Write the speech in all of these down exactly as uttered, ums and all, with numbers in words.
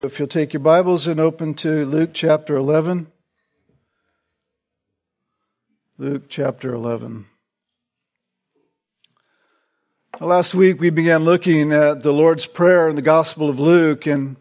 If you'll take your Bibles and open to Luke chapter eleven. Luke chapter eleven. Last week we began looking at the Lord's Prayer in the Gospel of Luke, and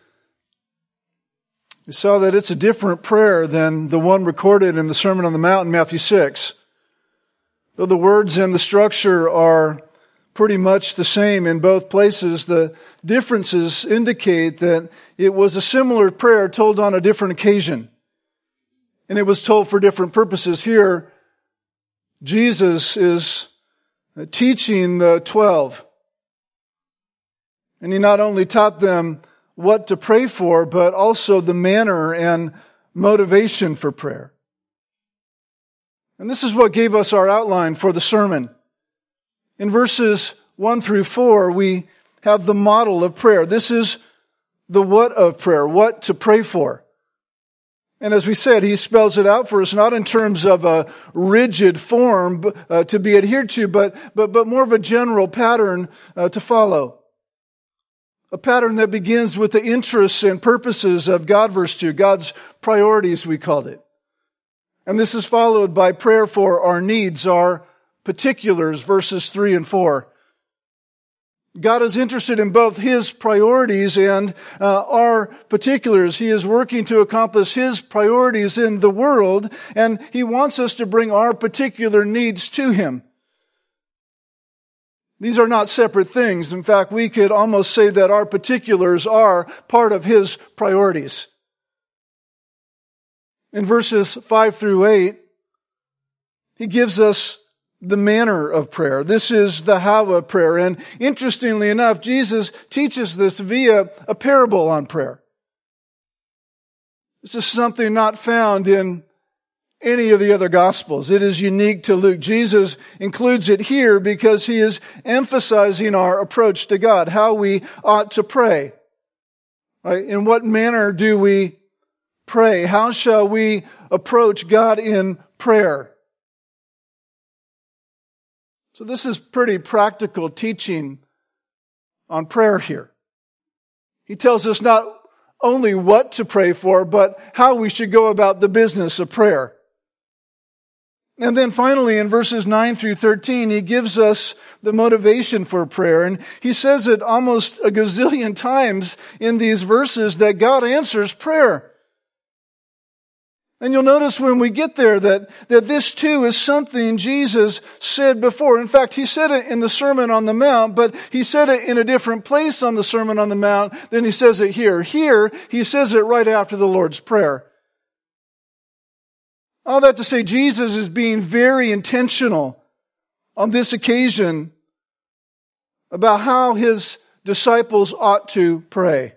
we saw that it's a different prayer than the one recorded in the Sermon on the Mount in Matthew six. Though the words and the structure are pretty much the same in both places, the differences indicate that it was a similar prayer told on a different occasion. And it was told for different purposes. Here, Jesus is teaching the twelve. And he not only taught them what to pray for, but also the manner and motivation for prayer. And this is what gave us our outline for the sermon. In verses one through four, we have the model of prayer. This is the what of prayer, what to pray for. And as we said, he spells it out for us, not in terms of a rigid form uh, to be adhered to, but, but, but more of a general pattern uh, to follow. A pattern that begins with the interests and purposes of God, verse two, God's priorities, we called it. And this is followed by prayer for our needs, our particulars, verses three and four. God is interested in both His priorities and uh, our particulars. He is working to accomplish His priorities in the world, and He wants us to bring our particular needs to Him. These are not separate things. In fact, we could almost say that our particulars are part of His priorities. In verses five through eight, He gives us the manner of prayer. This is the how of prayer. And interestingly enough, Jesus teaches this via a parable on prayer. This is something not found in any of the other Gospels. It is unique to Luke. Jesus includes it here because He is emphasizing our approach to God, how we ought to pray. Right? In what manner do we pray? How shall we approach God in prayer? So this is pretty practical teaching on prayer here. He tells us not only what to pray for, but how we should go about the business of prayer. And then finally, in verses nine through thirteen, He gives us the motivation for prayer. And He says it almost a gazillion times in these verses that God answers prayer. And you'll notice when we get there that, that this too is something Jesus said before. In fact, He said it in the Sermon on the Mount, but He said it in a different place on the Sermon on the Mount than He says it here. Here, He says it right after the Lord's Prayer. All that to say, Jesus is being very intentional on this occasion about how His disciples ought to pray.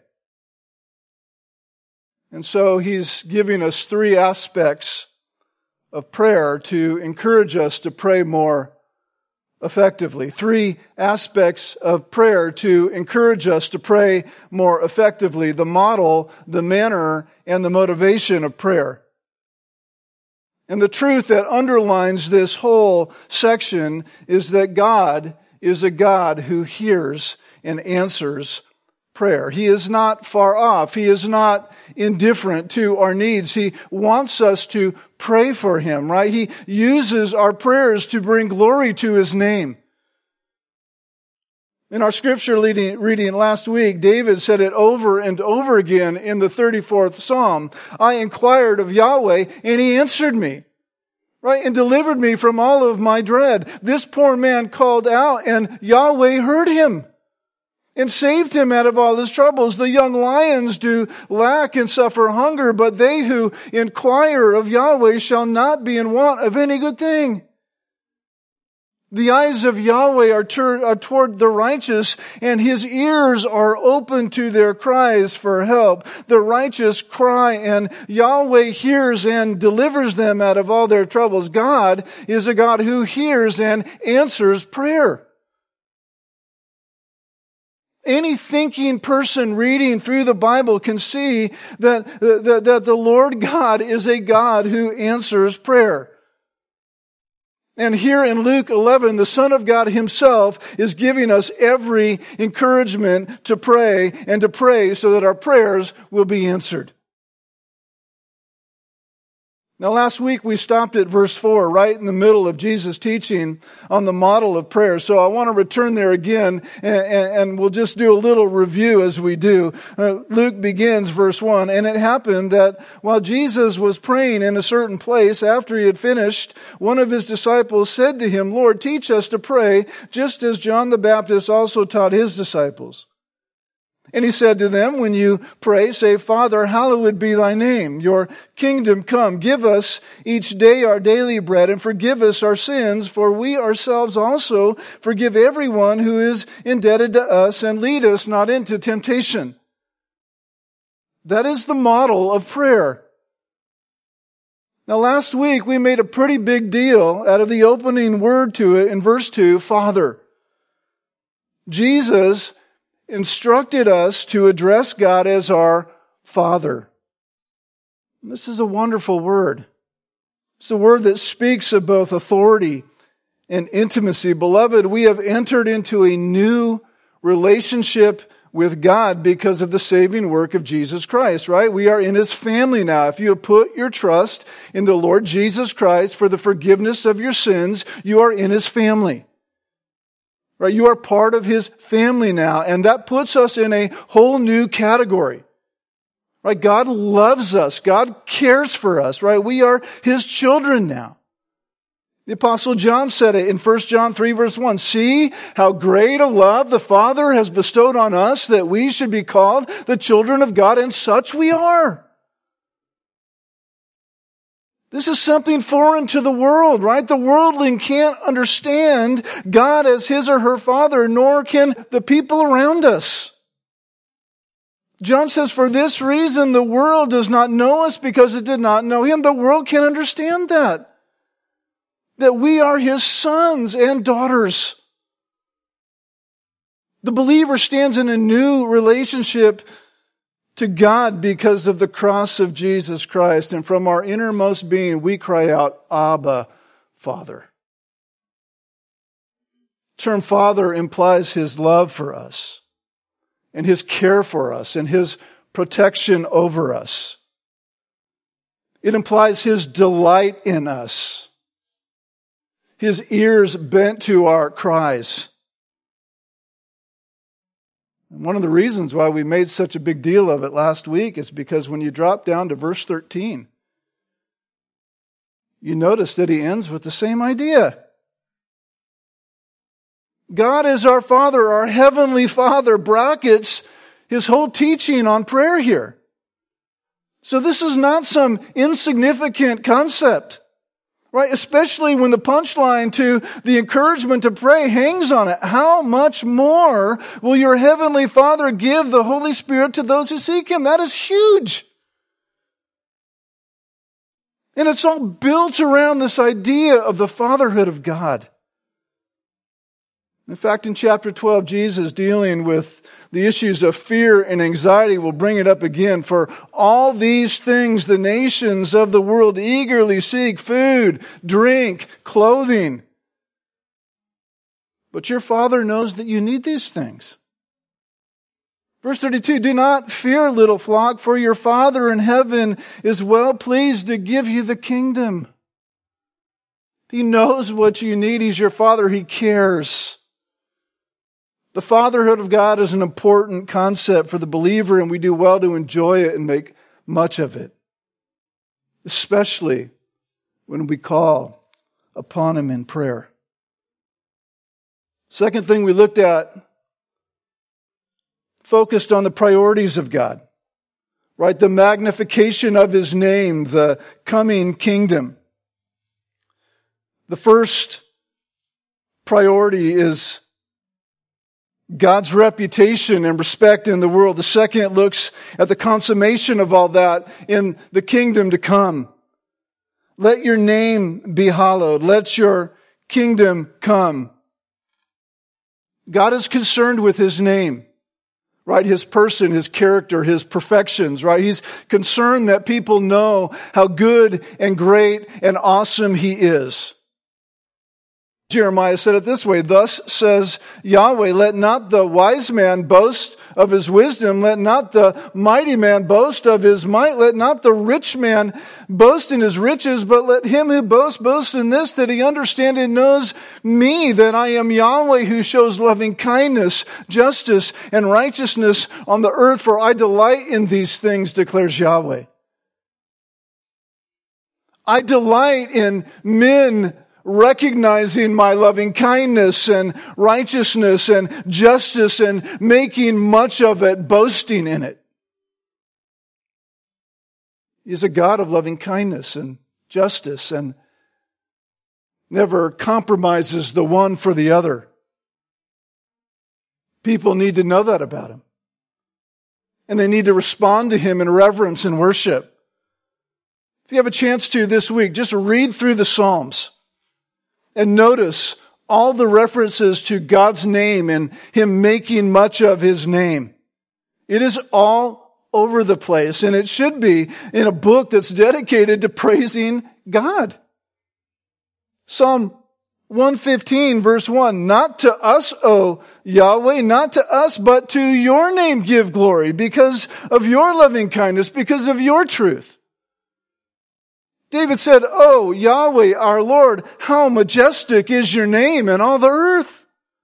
And so He's giving us three aspects of prayer to encourage us to pray more effectively. Three aspects of prayer to encourage us to pray more effectively. The model, the manner, and the motivation of prayer. And the truth that underlines this whole section is that God is a God who hears and answers prayer. He is not far off. He is not indifferent to our needs. He wants us to pray for Him, right? He uses our prayers to bring glory to His name. In our scripture reading last week, David said it over and over again in the thirty-fourth Psalm. I inquired of Yahweh, and He answered me, right? And delivered me from all of my dread. This poor man called out, and Yahweh heard him and saved him out of all his troubles. The young lions do lack and suffer hunger, but they who inquire of Yahweh shall not be in want of any good thing. The eyes of Yahweh are, tur- are toward the righteous, and His ears are open to their cries for help. The righteous cry, and Yahweh hears and delivers them out of all their troubles. God is a God who hears and answers prayer. Any thinking person reading through the Bible can see that, that, that the Lord God is a God who answers prayer. And here in Luke eleven, the Son of God himself is giving us every encouragement to pray and to pray so that our prayers will be answered. Now, last week we stopped at verse four, right in the middle of Jesus' teaching on the model of prayer. So I want to return there again, and, and we'll just do a little review as we do. Uh, Luke begins verse one, and it happened that while Jesus was praying in a certain place, after he had finished, one of his disciples said to him, "Lord, teach us to pray, just as John the Baptist also taught his disciples." And he said to them, "When you pray, say, Father, hallowed be thy name. Your kingdom come. Give us each day our daily bread, and forgive us our sins, for we ourselves also forgive everyone who is indebted to us, and lead us not into temptation." That is the model of prayer. Now, last week we made a pretty big deal out of the opening word to it in verse two, Father. Jesus instructed us to address God as our Father. This is a wonderful word. It's a word that speaks of both authority and intimacy. Beloved, we have entered into a new relationship with God because of the saving work of Jesus Christ, right? We are in His family now. If you have put your trust in the Lord Jesus Christ for the forgiveness of your sins, you are in His family. Right, you are part of His family now, and that puts us in a whole new category. Right, God loves us. God cares for us, right? We are His children now. The Apostle John said it in First John three verse one, "See how great a love the Father has bestowed on us that we should be called the children of God, and such we are." This is something foreign to the world, right? The worldling can't understand God as his or her Father, nor can the people around us. John says, "For this reason the world does not know us, because it did not know Him." The world can't understand that. That we are His sons and daughters. The believer stands in a new relationship to God because of the cross of Jesus Christ. And from our innermost being, we cry out, "Abba, Father." The term Father implies His love for us, and His care for us, and His protection over us. It implies His delight in us, His ears bent to our cries. And one of the reasons why we made such a big deal of it last week is because when you drop down to verse thirteen, you notice that he ends with the same idea. God is our Father, our Heavenly Father, brackets his whole teaching on prayer here. So this is not some insignificant concept. Right? Especially when the punchline to the encouragement to pray hangs on it. How much more will your Heavenly Father give the Holy Spirit to those who seek Him? That is huge. And it's all built around this idea of the fatherhood of God. In fact, in chapter twelve, Jesus, dealing with the issues of fear and anxiety, will bring it up again. "For all these things the nations of the world eagerly seek food, drink, clothing. But your Father knows that you need these things." Verse thirty-two, "Do not fear, little flock, for your Father in heaven is well pleased to give you the kingdom." He knows what you need. He's your Father. He cares. The fatherhood of God is an important concept for the believer, and we do well to enjoy it and make much of it, especially when we call upon Him in prayer. Second thing we looked at, focused on the priorities of God, right? The magnification of His name, the coming kingdom. The first priority is God's reputation and respect in the world. The second looks at the consummation of all that in the kingdom to come. Let your name be hallowed. Let your kingdom come. God is concerned with His name, right? His person, His character, His perfections, right? He's concerned that people know how good and great and awesome He is. Jeremiah said it this way, "Thus says Yahweh, let not the wise man boast of his wisdom, let not the mighty man boast of his might, let not the rich man boast in his riches, but let him who boasts boast in this, that he understand and knows me, that I am Yahweh who shows loving kindness, justice, and righteousness on the earth, for I delight in these things, declares Yahweh." I delight in men recognizing my loving kindness and righteousness and justice and making much of it, boasting in it. He's a God of loving kindness and justice and never compromises the one for the other. People need to know that about him. And they need to respond to him in reverence and worship. If you have a chance to this week, just read through the Psalms. And notice all the references to God's name and him making much of his name. It is all over the place, and it should be in a book that's dedicated to praising God. Psalm one fifteen, verse one, "Not to us, O Yahweh, not to us, but to your name give glory, because of your loving kindness, because of your truth." David said, "Oh, Yahweh, our Lord, how majestic is your name in all the earth."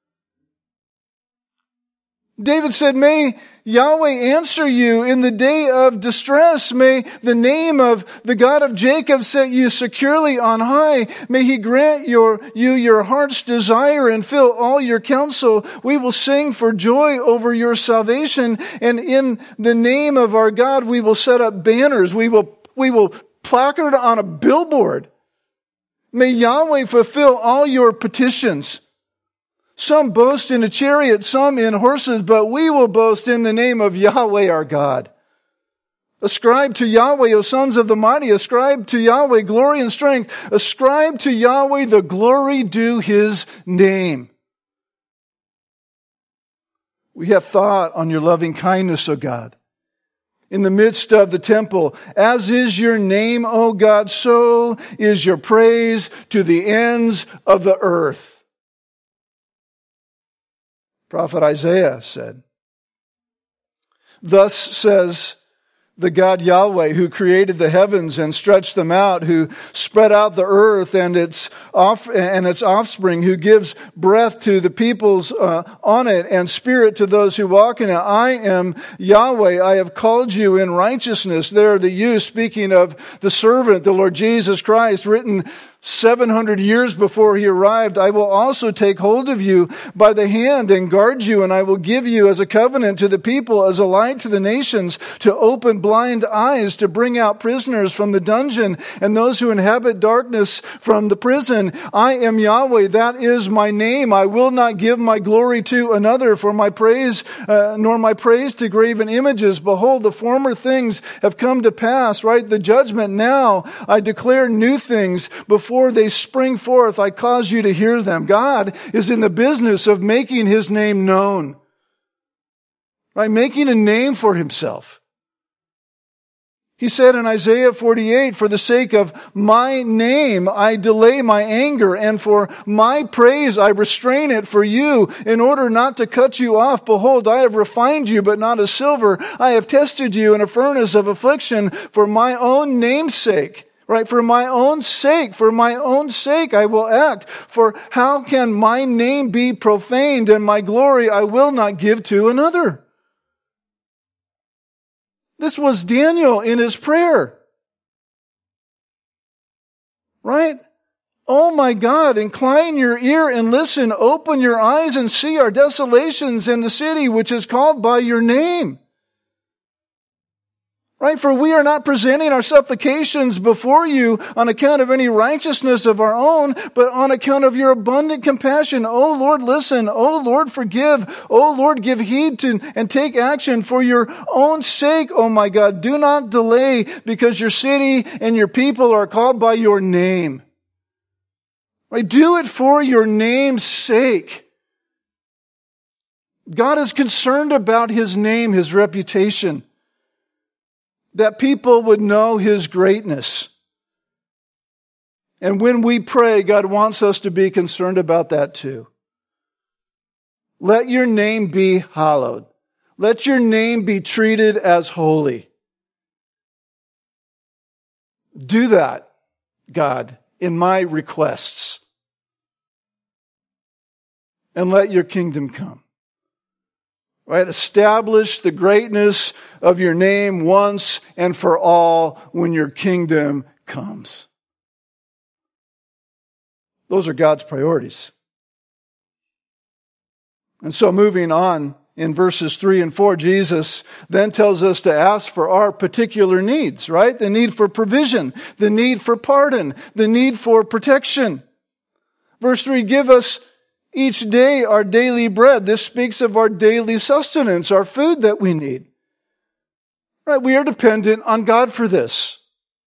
David said, "May Yahweh answer you in the day of distress. May the name of the God of Jacob set you securely on high. May he grant your, you your heart's desire and fill all your counsel. We will sing for joy over your salvation. And in the name of our God, we will set up banners. We will, we will placard on a billboard. May Yahweh fulfill all your petitions. Some boast in a chariot, some in horses, but we will boast in the name of Yahweh our God. Ascribe to Yahweh, O sons of the mighty. Ascribe to Yahweh glory and strength. Ascribe to Yahweh the glory due his name." We have thought on your loving kindness, O God, in the midst of the temple. As is your name, O God, so is your praise to the ends of the earth. Prophet Isaiah said, "Thus says the God Yahweh, who created the heavens and stretched them out, who spread out the earth and its off and its offspring, who gives breath to the peoples uh, on it and spirit to those who walk in it. I am Yahweh. I have called you in righteousness." There, the you speaking of the servant, the Lord Jesus Christ, written seven hundred years before he arrived. "I will also take hold of you by the hand and guard you, and I will give you as a covenant to the people, as a light to the nations, to open blind eyes, to bring out prisoners from the dungeon, and those who inhabit darkness from the prison. I am Yahweh, that is my name. I will not give my glory to another, for my praise, uh, nor my praise to graven images. Behold, the former things have come to pass," right? "The judgment now. I declare new things before they spring forth. I cause you to hear them." God is in the business of making his name known. Right? Making a name for himself. He said in Isaiah forty-eight, "For the sake of my name I delay my anger, and for my praise I restrain it for you, in order not to cut you off. Behold, I have refined you, but not as silver. I have tested you in a furnace of affliction for my own name's sake." Right? "For my own sake, for my own sake I will act. For how can my name be profaned, and my glory I will not give to another?" This was Daniel in his prayer. Right? "Oh my God, incline your ear and listen. Open your eyes and see our desolations in the city which is called by your name." Right? "For we are not presenting our supplications before you on account of any righteousness of our own, but on account of your abundant compassion. O Lord, listen. O Lord, forgive. O Lord, give heed to and take action for your own sake. Oh my God, do not delay, because your city and your people are called by your name." Right? Do it for your name's sake. God is concerned about his name, his reputation, that people would know his greatness. And when we pray, God wants us to be concerned about that too. Let your name be hallowed. Let your name be treated as holy. Do that, God, in my requests. And let your kingdom come. Right? Establish the greatness of your name once and for all when your kingdom comes. Those are God's priorities. And so moving on in verses three and four, Jesus then tells us to ask for our particular needs, right? The need for provision, the need for pardon, the need for protection. Verse three, give us each day our daily bread. This speaks of our daily sustenance, our food that we need. Right? We are dependent on God for this.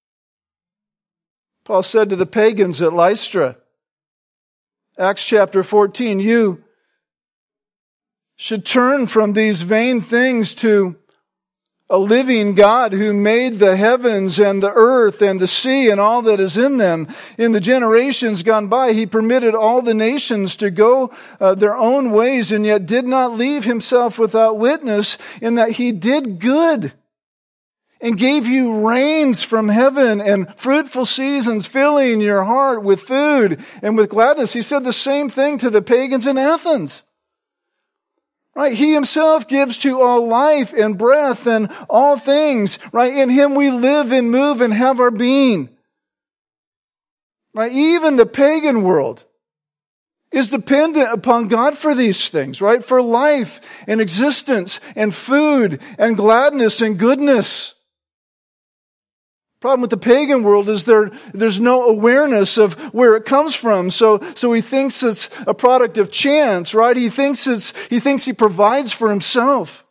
Paul said to the pagans at Lystra, Acts chapter fourteen, you should turn from these vain things to a living God who made the heavens and the earth and the sea and all that is in them. In the generations gone by, he permitted all the nations to go uh, their own ways, and yet did not leave himself without witness, in that he did good and gave you rains from heaven and fruitful seasons, filling your heart with food and with gladness. He said the same thing to the pagans in Athens. Right? He himself gives to all life and breath and all things. Right? In him we live and move and have our being. Right? Even the pagan world is dependent upon God for these things, right? For life and existence and food and gladness and goodness. Problem with the pagan world is there, there's no awareness of where it comes from. So, so he thinks it's a product of chance, right? He thinks it's, he thinks he provides for himself.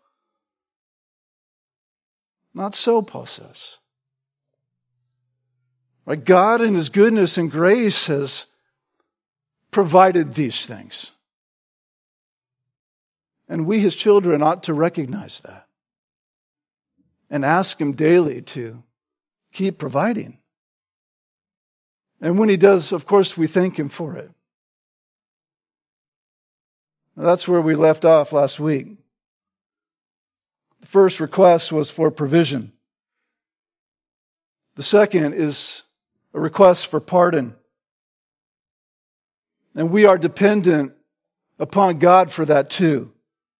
Not so, Paul says. Right? God in his goodness and grace has provided these things. And we, his children, ought to recognize that and ask him daily to keep providing. And when he does, of course, we thank him for it. That's where we left off last week. The first request was for provision. The second is a request for pardon. And we are dependent upon God for that too.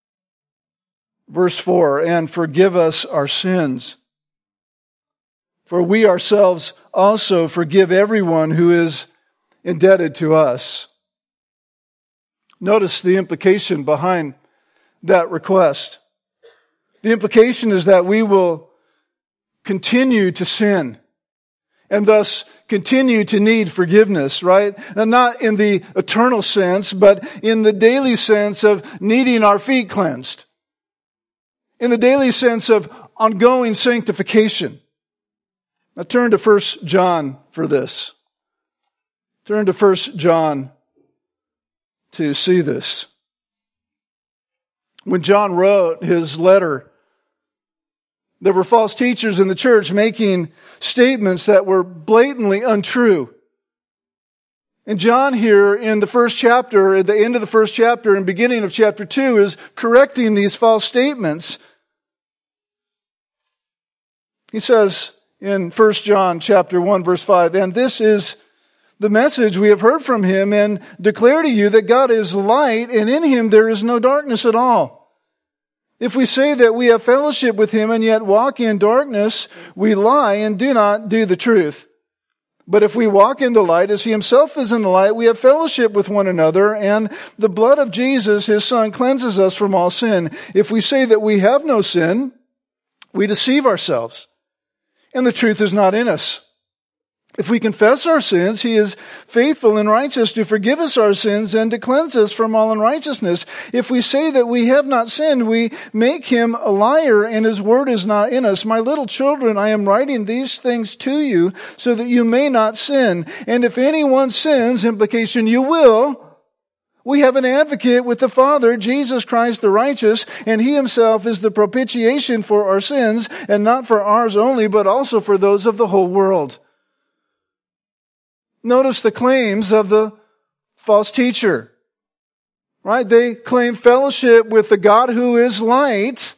Verse four, and forgive us our sins, for we ourselves also forgive everyone who is indebted to us. Notice the implication behind that request. The implication is that we will continue to sin and thus continue to need forgiveness, right? And not in the eternal sense, but in the daily sense of needing our feet cleansed. In the daily sense of ongoing sanctification. Now turn to First John for this. Turn to First John to see this. When John wrote his letter, there were false teachers in the church making statements that were blatantly untrue. And John here in the first chapter, at the end of the first chapter and beginning of chapter two, is correcting these false statements. He says in First John chapter one, verse five, and this is the message we have heard from him and declare to you that God is light, and in him there is no darkness at all. If we say that we have fellowship with him and yet walk in darkness, we lie and do not do the truth. But if we walk in the light as he himself is in the light, we have fellowship with one another, and the blood of Jesus, his Son, cleanses us from all sin. If we say that we have no sin, we deceive ourselves, and the truth is not in us. If we confess our sins, he is faithful and righteous to forgive us our sins and to cleanse us from all unrighteousness. If we say that we have not sinned, we make him a liar, and his word is not in us. My little children, I am writing these things to you so that you may not sin. And if anyone sins, implication, you will, we have an advocate with the Father, Jesus Christ the righteous, and he himself is the propitiation for our sins, and not for ours only, but also for those of the whole world. Notice the claims of the false teacher. Right? They claim fellowship with the God who is light,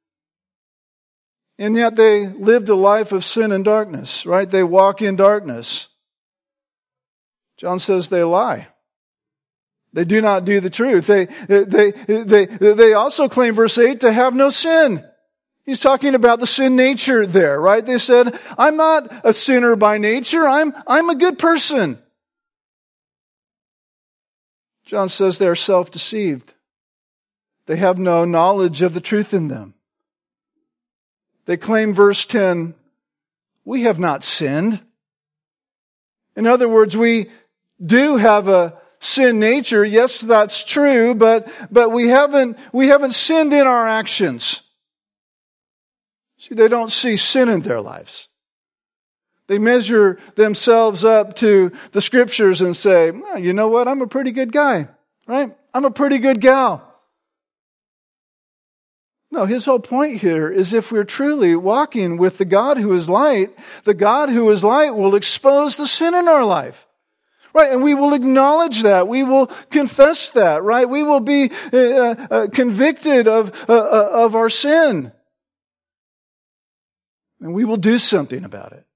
and yet they lived a life of sin and darkness. Right? They walk in darkness. John says they lie. They do not do the truth. They, they, they, they also claim, verse eight, to have no sin. He's talking about the sin nature there, right? They said, I'm not a sinner by nature. I'm, I'm a good person. John says they're self-deceived. They have no knowledge of the truth in them. They claim, verse ten, we have not sinned. In other words, we do have a sin nature. Yes, that's true, but, but we haven't, we haven't sinned in our actions. See, they don't see sin in their lives. They measure themselves up to the Scriptures and say, well, you know what? I'm a pretty good guy, right? I'm a pretty good gal. No, his whole point here is if we're truly walking with the God who is light, the God who is light will expose the sin in our life. Right, and we will acknowledge that. We will confess that, right? We will be uh, uh, convicted of, uh, uh, of our sin. And we will do something about it.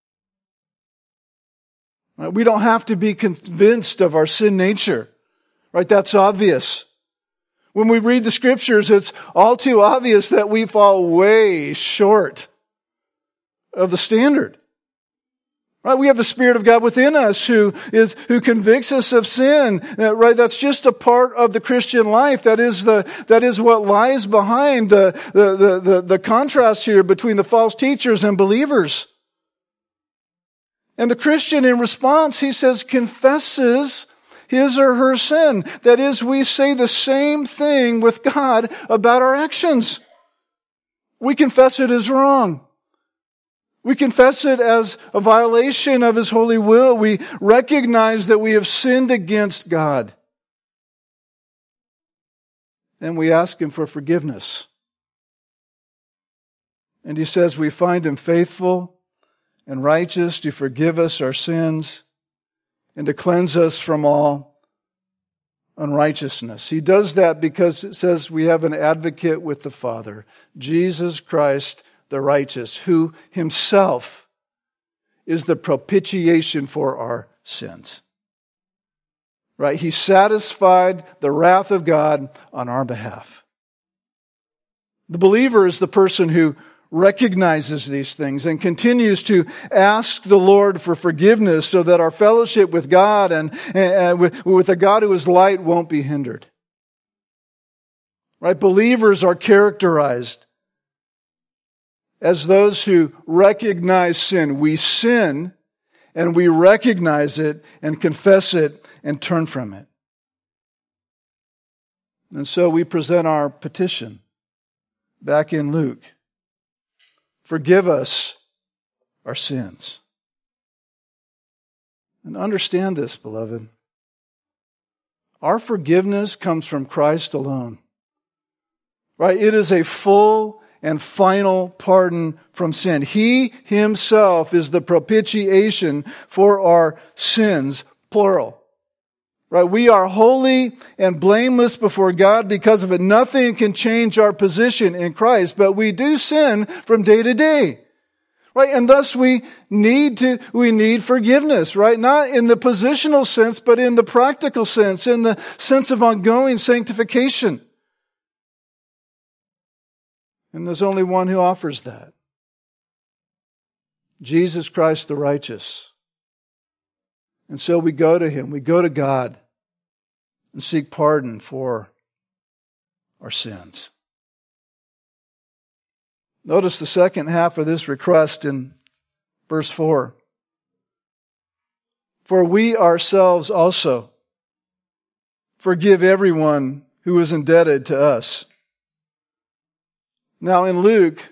Right? We don't have to be convinced of our sin nature. Right? That's obvious. When we read the Scriptures, it's all too obvious that we fall way short of the standard. Right? We have the Spirit of God within us who is, who convicts us of sin. Uh, right? That's just a part of the Christian life. That is the, that is what lies behind the, the, the, the, the contrast here between the false teachers and believers. And the Christian, in response, he says, confesses his or her sin. That is, we say the same thing with God about our actions. We confess it as wrong. We confess it as a violation of His holy will. We recognize that we have sinned against God. And we ask Him for forgiveness. And He says we find Him faithful and righteous to forgive us our sins and to cleanse us from all unrighteousness. He does that because it says we have an advocate with the Father, Jesus Christ the righteous, who Himself is the propitiation for our sins. Right? He satisfied the wrath of God on our behalf. The believer is the person who recognizes these things and continues to ask the Lord for forgiveness so that our fellowship with God and, and with, with a God who is light won't be hindered. Right? Believers are characterized as those who recognize sin. We sin and we recognize it and confess it and turn from it. And so we present our petition back in Luke. Forgive us our sins. And understand this, beloved. Our forgiveness comes from Christ alone. Right? It is a full and final pardon from sin. He Himself is the propitiation for our sins, plural. Right? We are holy and blameless before God because of it. Nothing can change our position in Christ, but we do sin from day to day. Right? And thus we need to, we need forgiveness, right? Not in the positional sense, but in the practical sense, in the sense of ongoing sanctification. And there's only one who offers that. Jesus Christ the righteous. And so we go to Him, we go to God and seek pardon for our sins. Notice the second half of this request in verse four. For we ourselves also forgive everyone who is indebted to us. Now in Luke,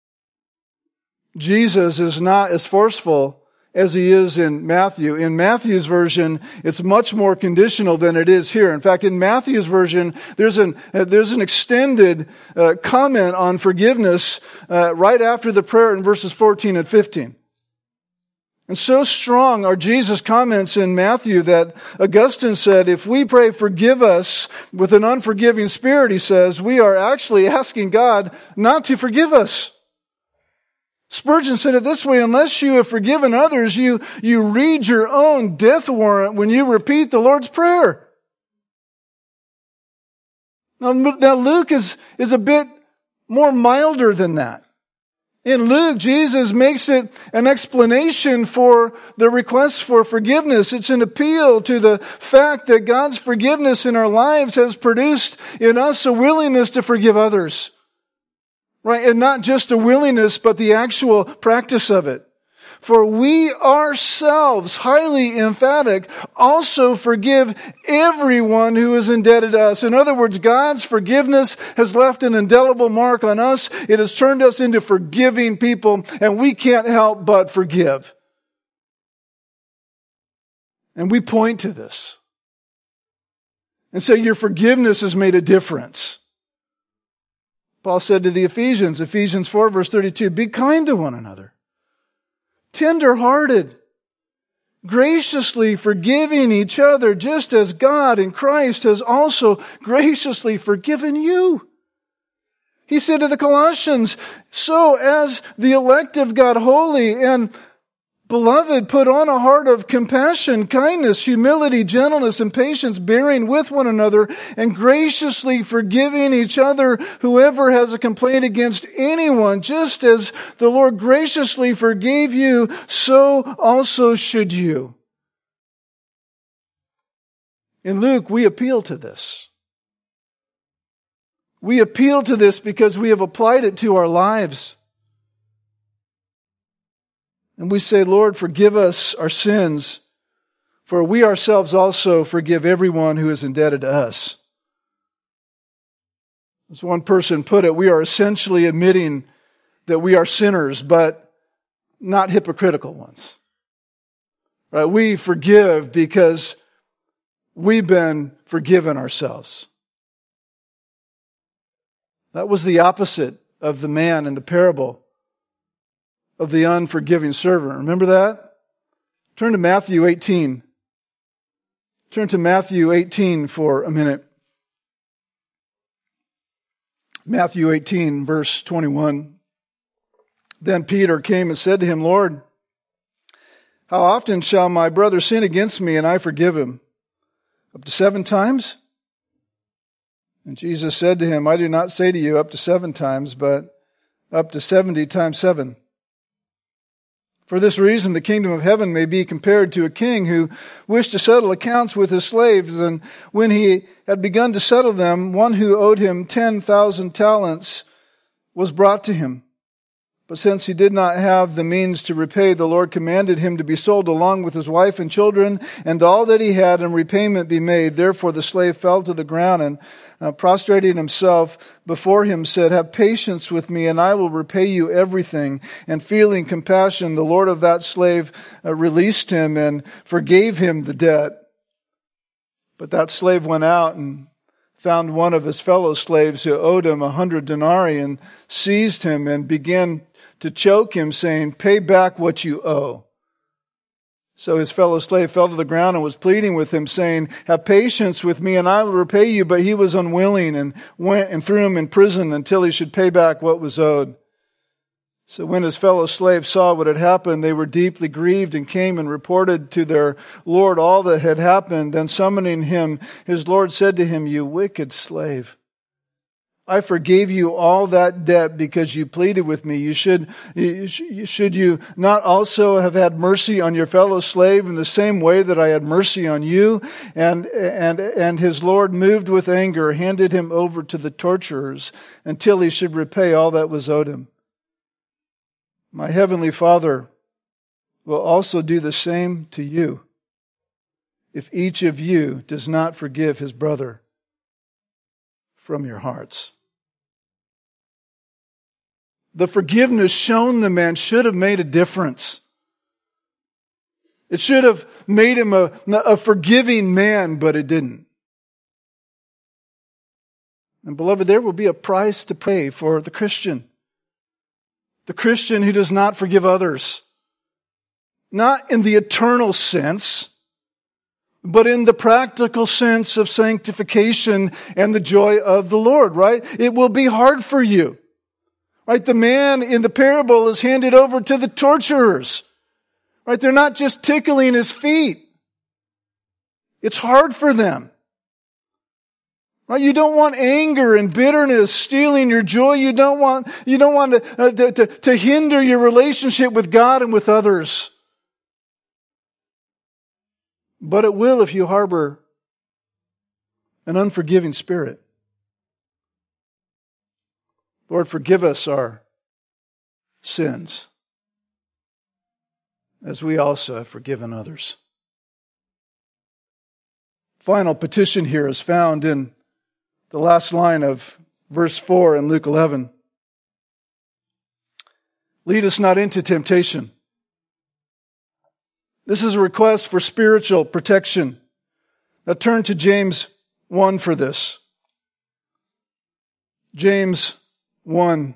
Jesus is not as forceful as He is in Matthew. In Matthew's version, it's much more conditional than it is here. In fact, in Matthew's version, there's an, uh, there's an extended uh, comment on forgiveness uh, right after the prayer in verses fourteen and fifteen. And so strong are Jesus' comments in Matthew that Augustine said, if we pray, forgive us, with an unforgiving spirit, he says, we are actually asking God not to forgive us. Spurgeon said it this way, unless you have forgiven others, you, you read your own death warrant when you repeat the Lord's Prayer. Now, now Luke is, is a bit more milder than that. In Luke, Jesus makes it an explanation for the request for forgiveness. It's an appeal to the fact that God's forgiveness in our lives has produced in us a willingness to forgive others. Right? And not just a willingness, but the actual practice of it. For we ourselves, highly emphatic, also forgive everyone who is indebted to us. In other words, God's forgiveness has left an indelible mark on us. It has turned us into forgiving people, and we can't help but forgive. And we point to this and say, your forgiveness has made a difference. Paul said to the Ephesians, Ephesians four, verse thirty-two, be kind to one another, tender-hearted, graciously forgiving each other, just as God in Christ has also graciously forgiven you. He said to the Colossians, so as the elect of God holy and beloved, put on a heart of compassion, kindness, humility, gentleness, and patience, bearing with one another, and graciously forgiving each other, whoever has a complaint against anyone, just as the Lord graciously forgave you, so also should you. In Luke, we appeal to this. We appeal to this because we have applied it to our lives. And we say, Lord, forgive us our sins, for we ourselves also forgive everyone who is indebted to us. As one person put it, we are essentially admitting that we are sinners, but not hypocritical ones. Right? We forgive because we've been forgiven ourselves. That was the opposite of the man in the parable of the unforgiving servant. Remember that? Turn to Matthew eighteen. Turn to Matthew eighteen for a minute. Matthew eighteen, verse twenty-one. Then Peter came and said to him, Lord, how often shall my brother sin against me and I forgive him? Up to seven times? And Jesus said to him, I do not say to you up to seven times, but up to seventy times seven. For this reason, the kingdom of heaven may be compared to a king who wished to settle accounts with his slaves. And when he had begun to settle them, one who owed him ten thousand talents was brought to him. But since he did not have the means to repay, the Lord commanded him to be sold along with his wife and children, and all that he had, and repayment be made. Therefore the slave fell to the ground, and uh, prostrating himself before him, said, have patience with me, and I will repay you everything. And feeling compassion, the Lord of that slave uh, released him and forgave him the debt. But that slave went out and found one of his fellow slaves who owed him a hundred denarii, and seized him and began to choke him, saying, pay back what you owe. So his fellow slave fell to the ground and was pleading with him, saying, have patience with me and I will repay you. But he was unwilling, and went and threw him in prison until he should pay back what was owed. So when his fellow slaves saw what had happened, they were deeply grieved and came and reported to their Lord all that had happened. Then summoning him, his Lord said to him, you wicked slave, I forgave you all that debt because you pleaded with me. You should, you, should you not also have had mercy on your fellow slave in the same way that I had mercy on you? And, and, and his Lord, moved with anger, handed him over to the torturers until he should repay all that was owed him. My heavenly Father will also do the same to you if each of you does not forgive his brother from your hearts. The forgiveness shown the man should have made a difference. It should have made him a, a forgiving man, but it didn't. And beloved, there will be a price to pay for the Christian. The Christian who does not forgive others. not in the eternal sense, but in the practical sense of sanctification and the joy of the Lord, right? It will be hard for you, right? The man in the parable is handed over to the torturers, right? They're not just tickling his feet. It's hard for them. Right? You don't want anger and bitterness stealing your joy. You don't want, you don't want to, uh, to, to, to hinder your relationship with God and with others. But it will if you harbor an unforgiving spirit. Lord, forgive us our sins, as we also have forgiven others. Final petition here is found in the last line of verse four in Luke eleven. Lead us not into temptation. This is a request for spiritual protection. Now turn to James one for this. James one.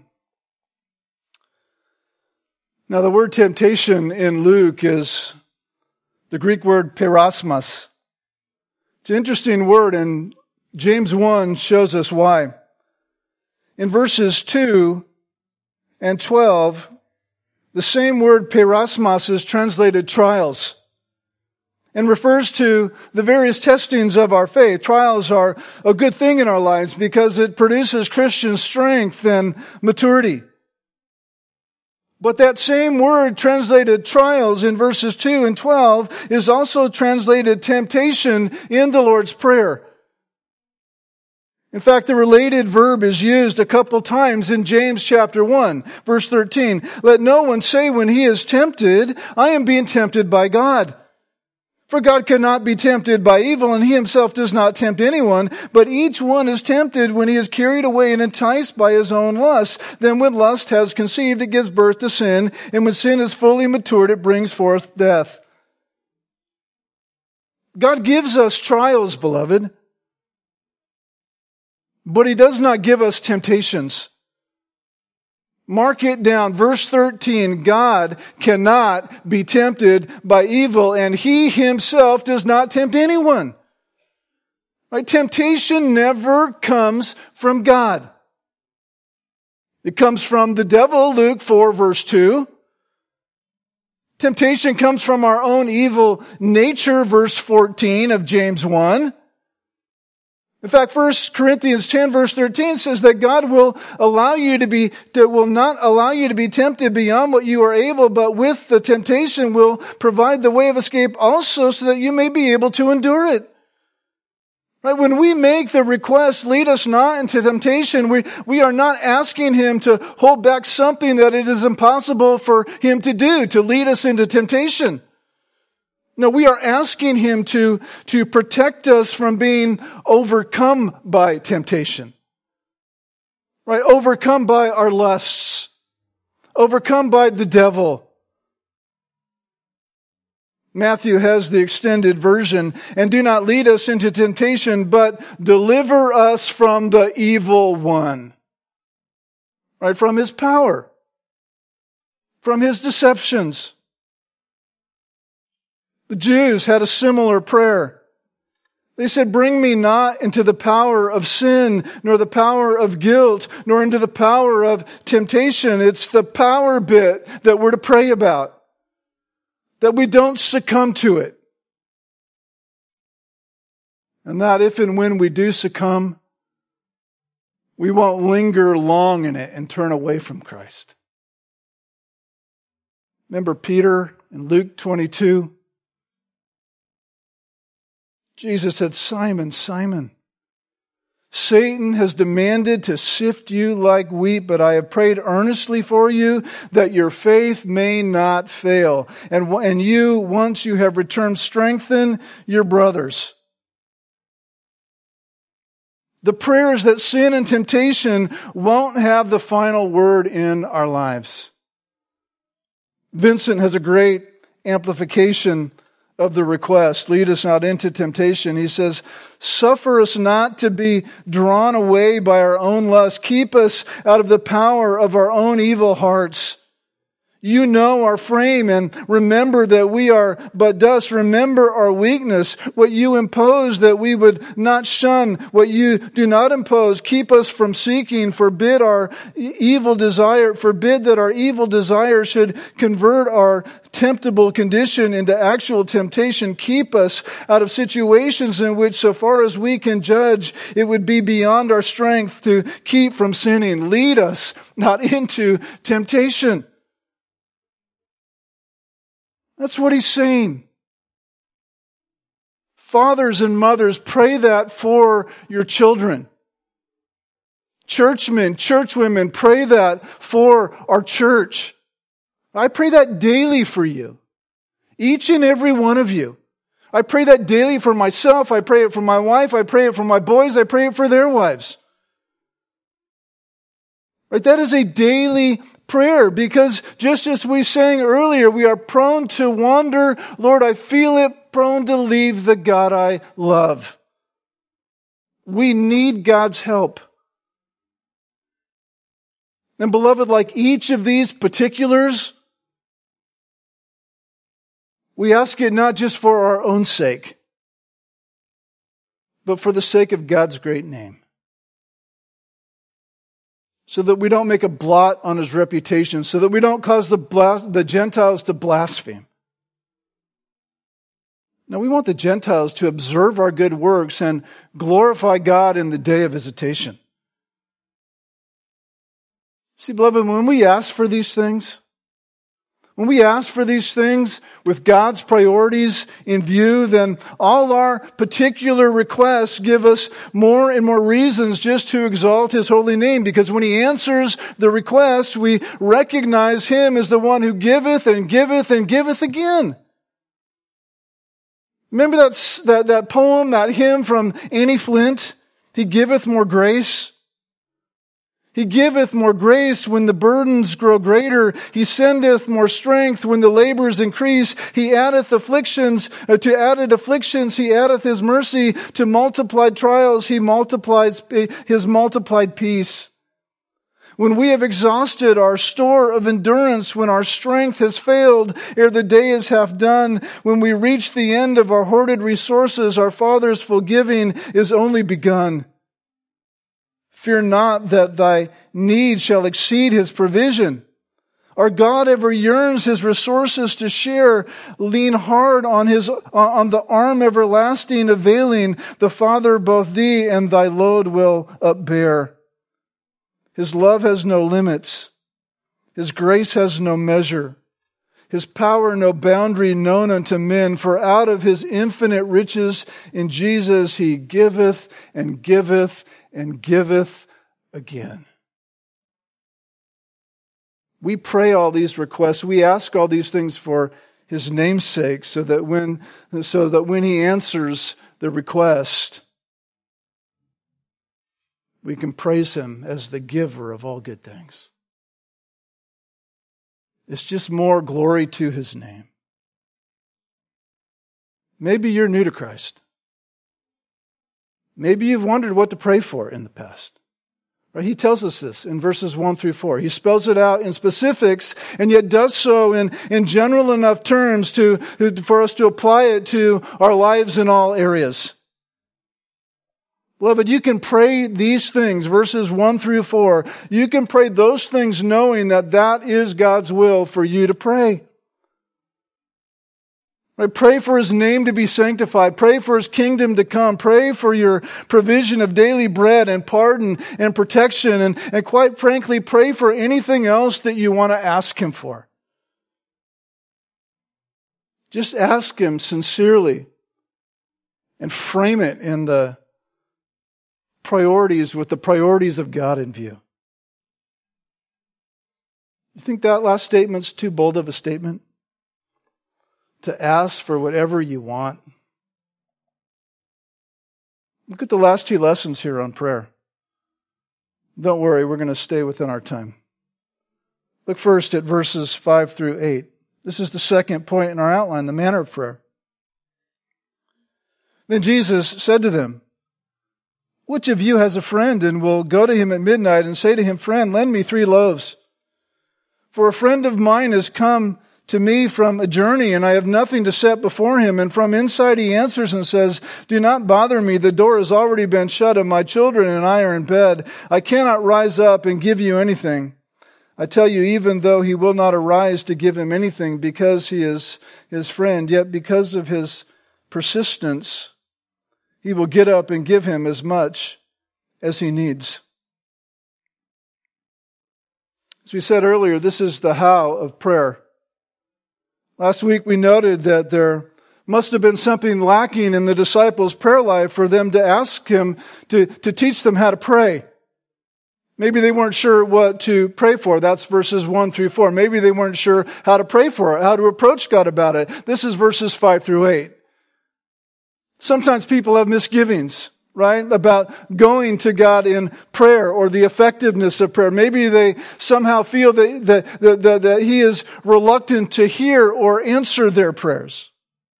Now the word temptation in Luke is the Greek word perasmas. It's an interesting word, and James one shows us why. In verses two and twelve, the same word perasmas is translated trials and refers to the various testings of our faith. Trials are a good thing in our lives because it produces Christian strength and maturity. But that same word translated trials in verses two and twelve is also translated temptation in the Lord's Prayer. In fact, the related verb is used a couple times in James chapter one, verse thirteen. Let no one say when he is tempted, I am being tempted by God. For God cannot be tempted by evil, and he himself does not tempt anyone, but each one is tempted when he is carried away and enticed by his own lust. Then when lust has conceived, it gives birth to sin, and when sin is fully matured, it brings forth death. God gives us trials, beloved, but he does not give us temptations. Mark it down. Verse thirteen, God cannot be tempted by evil, and he himself does not tempt anyone. Right? Temptation never comes from God. It comes from the devil, Luke four, verse two. Temptation comes from our own evil nature, verse fourteen of James one. In fact, First Corinthians ten verse thirteen says that God will allow you to be, will not allow you to be tempted beyond what you are able, but with the temptation will provide the way of escape also so that you may be able to endure it. Right? When we make the request, lead us not into temptation, we, we are not asking him to hold back something that it is impossible for him to do, to lead us into temptation. No, we are asking him to, to protect us from being overcome by temptation. Right? Overcome by our lusts. Overcome by the devil. Matthew has the extended version. And do not lead us into temptation, but deliver us from the evil one. Right? From his power. From his deceptions. The Jews had a similar prayer. They said, bring me not into the power of sin, nor the power of guilt, nor into the power of temptation. It's the power bit that we're to pray about. That we don't succumb to it. And that if and when we do succumb, we won't linger long in it and turn away from Christ. Remember Peter in Luke twenty-two? Jesus said, Simon, Simon, Satan has demanded to sift you like wheat, but I have prayed earnestly for you that your faith may not fail. And, and you, once you have returned, strengthen your brothers. The prayer is that sin and temptation won't have the final word in our lives. Vincent has a great amplification of the request, lead us not into temptation. He says, suffer us not to be drawn away by our own lust. Keep us out of the power of our own evil hearts. You know our frame, and remember that we are but dust. Remember our weakness, what you impose, that we would not shun what you do not impose. Keep us from seeking. Forbid our evil desire. Forbid that our evil desire should convert our temptable condition into actual temptation. Keep us out of situations in which, so far as we can judge, it would be beyond our strength to keep from sinning. Lead us not into temptation. That's what he's saying. Fathers and mothers, pray that for your children. Churchmen, churchwomen, pray that for our church. I pray that daily for you. Each and every one of you. I pray that daily for myself. I pray it for my wife. I pray it for my boys. I pray it for their wives. Right? That is a daily prayer, because just as we sang earlier, we are prone to wander. Lord, I feel it, prone to leave the God I love. We need God's help. And beloved, like each of these particulars, we ask it not just for our own sake, but for the sake of God's great name. So that we don't make a blot on His reputation, so that we don't cause the, blas- the Gentiles to blaspheme. Now, we want the Gentiles to observe our good works and glorify God in the day of visitation. See, beloved, when we ask for these things, when we ask for these things with God's priorities in view, then all our particular requests give us more and more reasons just to exalt His holy name. Because when He answers the request, we recognize Him as the one who giveth and giveth and giveth again. Remember that, that, that poem, that hymn from Annie Flint? He giveth more grace. He giveth more grace when the burdens grow greater. He sendeth more strength when the labors increase. He addeth afflictions, uh, to added afflictions, He addeth His mercy. To multiplied trials, He multiplies His multiplied peace. When we have exhausted our store of endurance, when our strength has failed ere the day is half done, when we reach the end of our hoarded resources, our Father's full giving is only begun. Fear not that thy need shall exceed His provision. Our God ever yearns His resources to share. Lean hard on His, on the arm everlasting, availing. The Father both thee and thy load will upbear. His love has no limits. His grace has no measure. His power no boundary known unto men. For out of His infinite riches in Jesus He giveth and giveth and giveth again. We pray all these requests. We ask all these things for His name's sake, so that when, so that when He answers the request, we can praise Him as the giver of all good things. It's just more glory to His name. Maybe you're new to Christ. Maybe you've wondered what to pray for in the past. Right? He tells us this in verses one through four. He spells it out in specifics, and yet does so in, in general enough terms to, for us to apply it to our lives in all areas. Beloved, you can pray these things, verses one through four. You can pray those things knowing that that is God's will for you to pray. Right? Pray for His name to be sanctified. Pray for His kingdom to come. Pray for your provision of daily bread and pardon and protection. And, and quite frankly, pray for anything else that you want to ask Him for. Just ask Him sincerely and frame it in the priorities, with the priorities of God in view. You think that last statement's too bold of a statement? To ask for whatever you want? Look at the last two lessons here on prayer. Don't worry, we're going to stay within our time. Look first at verses five through eight. This is the second point in our outline, the manner of prayer. Then Jesus said to them, "Which of you has a friend and will go to him at midnight and say to him, 'Friend, lend me three loaves'? For a friend of mine has come to me from a journey, and I have nothing to set before him. And from inside he answers and says, do not bother me. The door has already been shut, and my children and I are in bed. I cannot rise up and give you anything. I tell you, even though he will not arise to give him anything because he is his friend, yet because of his persistence, he will get up and give him as much as he needs. As we said earlier, this is the how of prayer. Last week we noted that there must have been something lacking in the disciples' prayer life for them to ask him to, to teach them how to pray. Maybe they weren't sure what to pray for. That's verses one through four. Maybe they weren't sure how to pray for it, how to approach God about it. This is verses five through eight. Sometimes people have misgivings, right, about going to God in prayer or the effectiveness of prayer. Maybe they somehow feel that, that, that, that, that He is reluctant to hear or answer their prayers.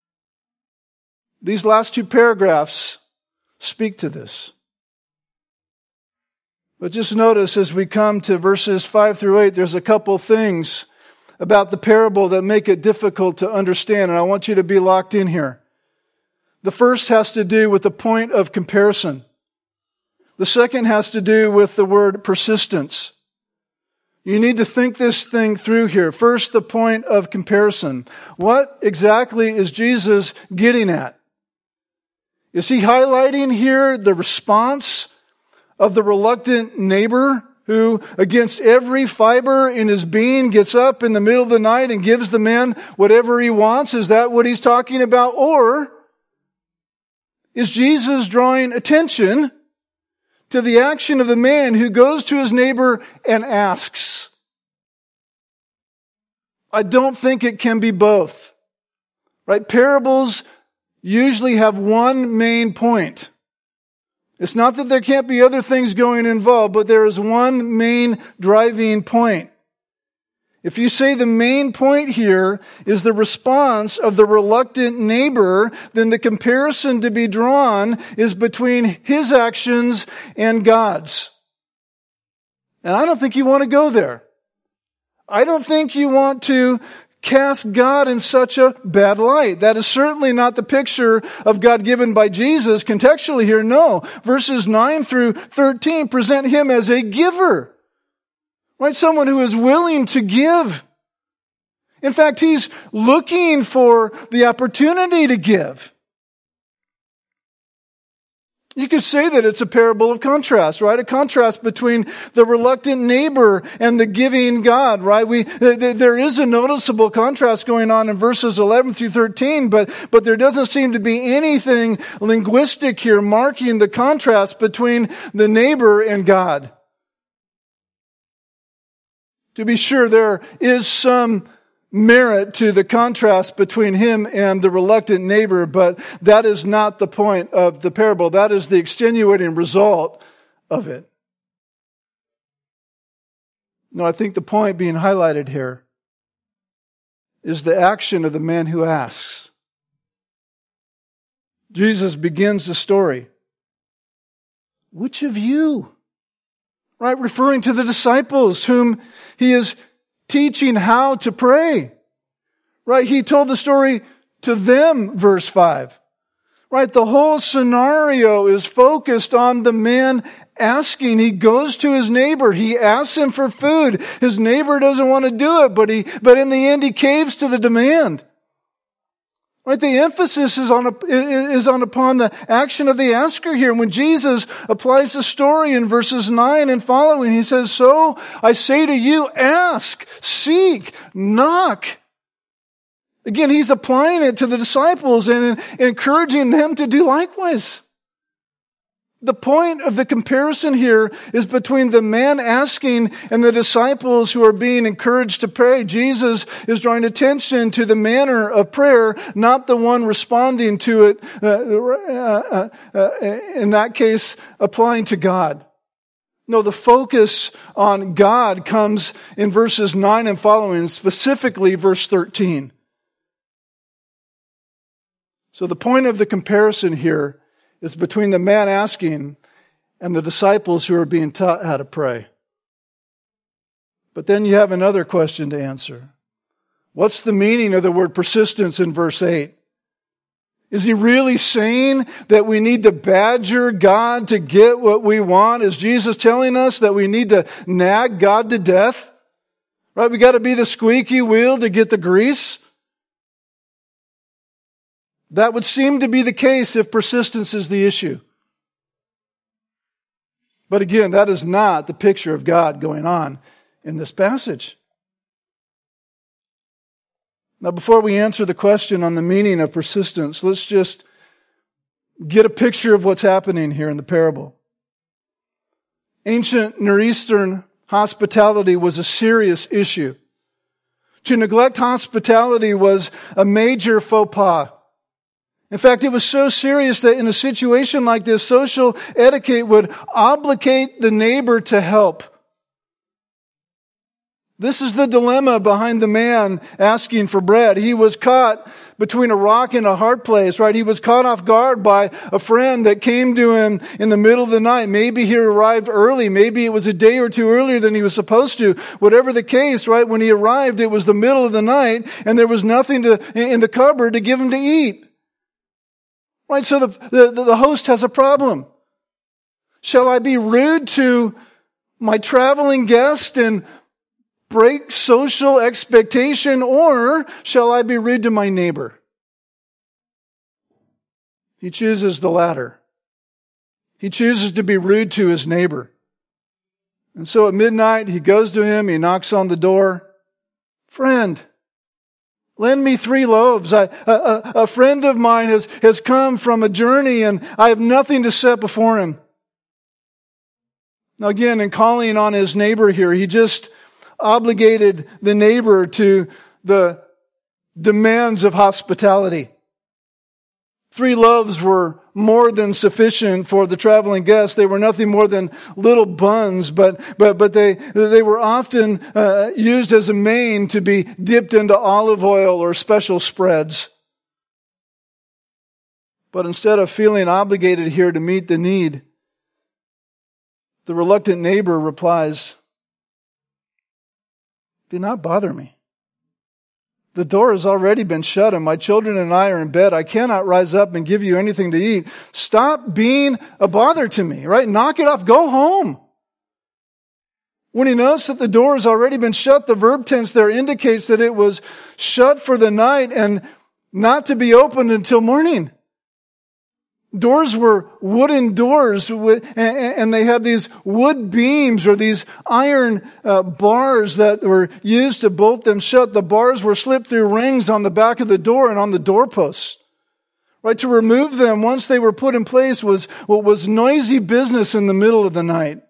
These last two paragraphs speak to this. But just notice as we come to verses five through eight, there's a couple things about the parable that make it difficult to understand, and I want you to be locked in here. The first has to do with the point of comparison. The second has to do with the word persistence. You need to think this thing through here. First, the point of comparison. What exactly is Jesus getting at? Is he highlighting here the response of the reluctant neighbor who, against every fiber in his being, gets up in the middle of the night and gives the man whatever he wants? Is that what he's talking about? Or is Jesus drawing attention to the action of the man who goes to his neighbor and asks? I don't think it can be both. Right? Parables usually have one main point. It's not that there can't be other things going involved, but there is one main driving point. If you say the main point here is the response of the reluctant neighbor, then the comparison to be drawn is between his actions and God's. And I don't think you want to go there. I don't think you want to cast God in such a bad light. That is certainly not the picture of God given by Jesus contextually here. No. Verses nine through thirteen present him as a giver. Right? Someone who is willing to give. In fact, he's looking for the opportunity to give. You could say that it's a parable of contrast, right? A contrast between the reluctant neighbor and the giving God, right? We, there is a noticeable contrast going on in verses eleven through thirteen, but, but there doesn't seem to be anything linguistic here marking the contrast between the neighbor and God. To be sure, there is some merit to the contrast between him and the reluctant neighbor, but that is not the point of the parable. That is the extenuating result of it. No, I think the point being highlighted here is the action of the man who asks. Jesus begins the story. Which of you? Right, referring to the disciples whom he is teaching how to pray. Right, he told the story to them, verse five. Right, the whole scenario is focused on the man asking. He goes to his neighbor. He asks him for food. His neighbor doesn't want to do it, but he, but in the end he caves to the demand. Right, the emphasis is on, is on upon the action of the asker here. When Jesus applies the story in verses nine and following, he says, so I say to you, ask, seek, knock. Again, he's applying it to the disciples and encouraging them to do likewise. The point of the comparison here is between the man asking and the disciples who are being encouraged to pray. Jesus is drawing attention to the manner of prayer, not the one responding to it, uh, uh, uh, in that case, applying to God. No, the focus on God comes in verses nine and following, specifically verse thirteen. So the point of the comparison here is between the man asking and the disciples who are being taught how to pray. But then you have another question to answer. What's the meaning of the word persistence in verse eight? Is he really saying that we need to badger God to get what we want? Is Jesus telling us that we need to nag God to death? Right? We got to be the squeaky wheel to get the grease? That would seem to be the case if persistence is the issue. But again, that is not the picture of God going on in this passage. Now, before we answer the question on the meaning of persistence, let's just get a picture of what's happening here in the parable. Ancient Near Eastern hospitality was a serious issue. To neglect hospitality was a major faux pas. In fact, it was so serious that in a situation like this, social etiquette would obligate the neighbor to help. This is the dilemma behind the man asking for bread. He was caught between a rock and a hard place, right? He was caught off guard by a friend that came to him in the middle of the night. Maybe he arrived early. Maybe it was a day or two earlier than he was supposed to. Whatever the case, right? When he arrived, it was the middle of the night and there was nothing to, in the cupboard to give him to eat. Right? So the, the, the host has a problem. Shall I be rude to my traveling guest and break social expectation, or shall I be rude to my neighbor? He chooses the latter. He chooses to be rude to his neighbor. And so at midnight, he goes to him, he knocks on the door. Friend, lend me three loaves. I, a, a friend of mine has, has come from a journey and I have nothing to set before him. Now again, in calling on his neighbor here, he just obligated the neighbor to the demands of hospitality. Three loaves were more than sufficient for the traveling guests. They were nothing more than little buns, but but but they they were often uh, used as a main to be dipped into olive oil or special spreads. But instead of feeling obligated here to meet the need, the reluctant neighbor replies, "Do not bother me. The door has already been shut and my children and I are in bed. I cannot rise up and give you anything to eat. Stop being a bother to me," right? Knock it off. Go home. When he notes that the door has already been shut, the verb tense there indicates that it was shut for the night and not to be opened until morning. Doors were wooden doors, and they had these wood beams or these iron uh, bars that were used to bolt them shut. The bars were slipped through rings on the back of the door and on the doorposts. Right, to remove them once they were put in place was what was noisy business in the middle of the night.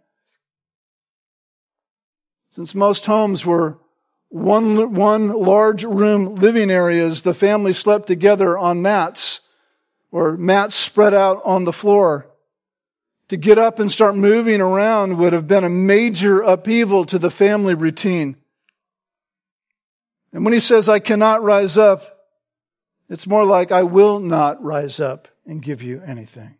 Since most homes were one one large room living areas, the family slept together on mats, or mats spread out on the floor. To get up and start moving around would have been a major upheaval to the family routine. And when he says, "I cannot rise up," it's more like, "I will not rise up and give you anything."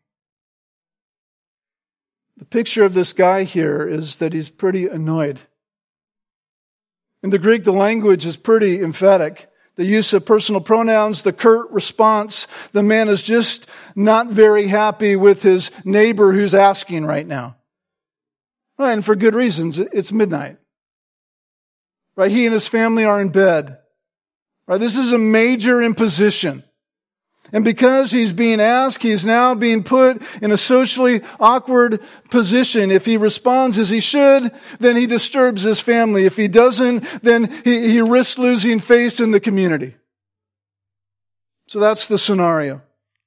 The picture of this guy here is that he's pretty annoyed. In the Greek, the language is pretty emphatic. The use of personal pronouns, the curt response. The man is just not very happy with his neighbor who's asking right now. Right, and for good reasons. It's midnight. Right, he and his family are in bed. Right, this is a major imposition. And because he's being asked, he's now being put in a socially awkward position. If he responds as he should, then he disturbs his family. If he doesn't, then he, he risks losing face in the community. So that's the scenario.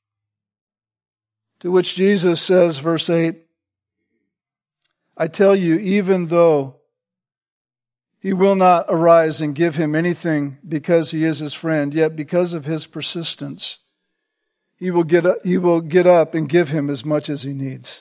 To which Jesus says, verse eight, "I tell you, even though he will not arise and give him anything because he is his friend, yet because of his persistence, He will get up, he will get up and give him as much as he needs."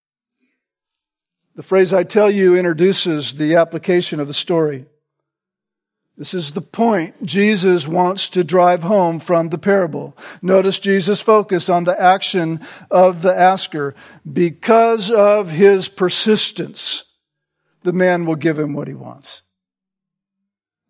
The phrase "I tell you" introduces the application of the story. This is the point Jesus wants to drive home from the parable. Notice Jesus' focus on the action of the asker. Because of his persistence, the man will give him what he wants.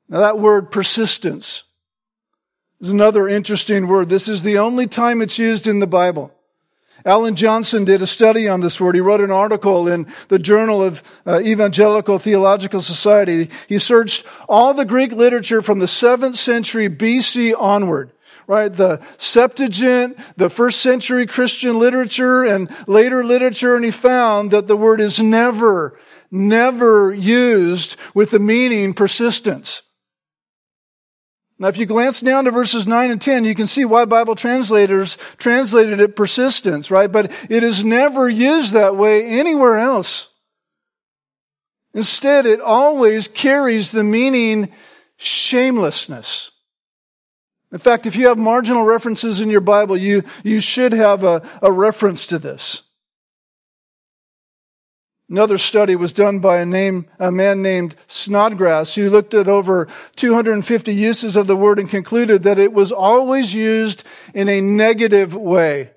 Now that word persistence is another interesting word. This is the only time it's used in the Bible. Alan Johnson did a study on this word. He wrote an article in the Journal of uh, Evangelical Theological Society. He searched all the Greek literature from the seventh century B C onward, right? The Septuagint, the first century Christian literature and later literature, and he found that the word is never, never used with the meaning persistence. Now, if you glance down to verses nine and ten, you can see why Bible translators translated it persistence, right? But it is never used that way anywhere else. Instead, it always carries the meaning shamelessness. In fact, if you have marginal references in your Bible, you, you should have a, a reference to this. Another study was done by a, name, a man named Snodgrass, who looked at over two hundred fifty uses of the word and concluded that it was always used in a negative way.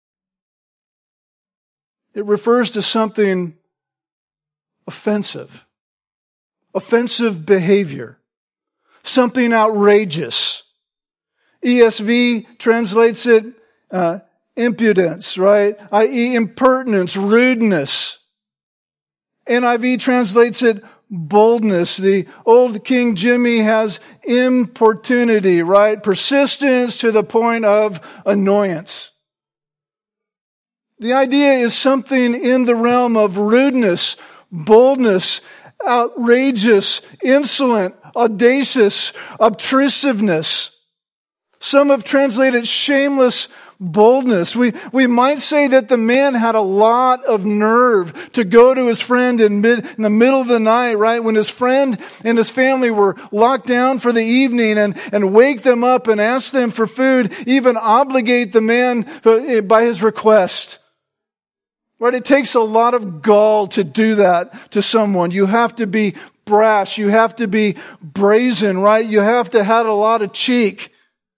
It refers to something offensive, offensive behavior, something outrageous. E S V translates it uh, impudence, right? that is impertinence, rudeness. N I V translates it boldness. The old King Jimmy has importunity, right? Persistence to the point of annoyance. The idea is something in the realm of rudeness, boldness, outrageous, insolent, audacious, obtrusiveness. Some have translated shameless boldness. We, we might say that the man had a lot of nerve to go to his friend in, mid, in the middle of the night, right? When his friend and his family were locked down for the evening and, and wake them up and ask them for food, even obligate the man by his request. Right? It takes a lot of gall to do that to someone. You have to be brash. You have to be brazen, right? You have to have a lot of cheek.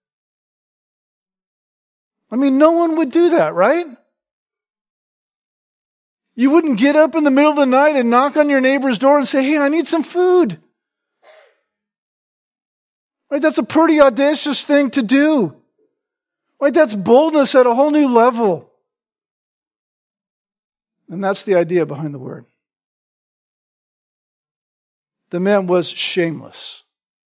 I mean, no one would do that, right? You wouldn't get up in the middle of the night and knock on your neighbor's door and say, hey, I need some food. Right? That's a pretty audacious thing to do. Right? That's boldness at a whole new level. And that's the idea behind the word. The man was shameless.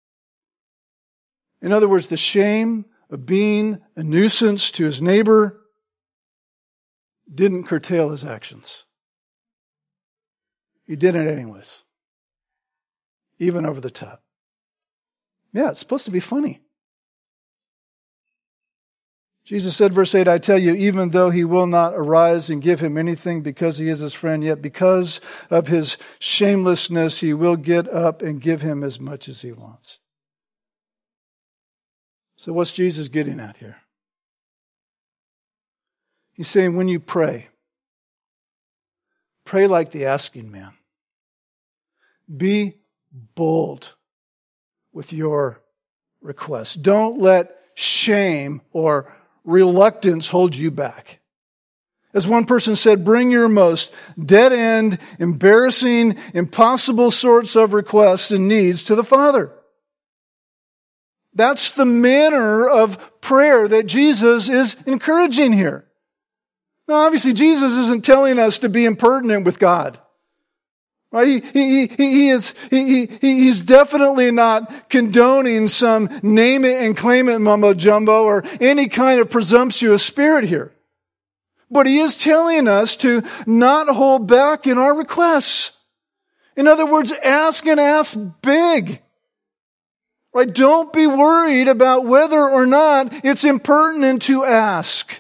In other words, the shame of being a nuisance to his neighbor didn't curtail his actions. He did it anyways. Even over the top. Yeah, it's supposed to be funny. Jesus said, verse eight, I tell you, even though he will not arise and give him anything because he is his friend, yet because of his shamelessness, he will get up and give him as much as he wants. So what's Jesus getting at here? He's saying when you pray, pray like the asking man. Be bold with your requests. Don't let shame or reluctance hold you back. As one person said, bring your most dead-end, embarrassing, impossible sorts of requests and needs to the Father. That's the manner of prayer that Jesus is encouraging here. Now, obviously, Jesus isn't telling us to be impertinent with God. Right? He, he, he, he is, he, he, he's definitely not condoning some name it and claim it mumbo jumbo or any kind of presumptuous spirit here. But he is telling us to not hold back in our requests. In other words, ask and ask big. Right? Don't be worried about whether or not it's impertinent to ask.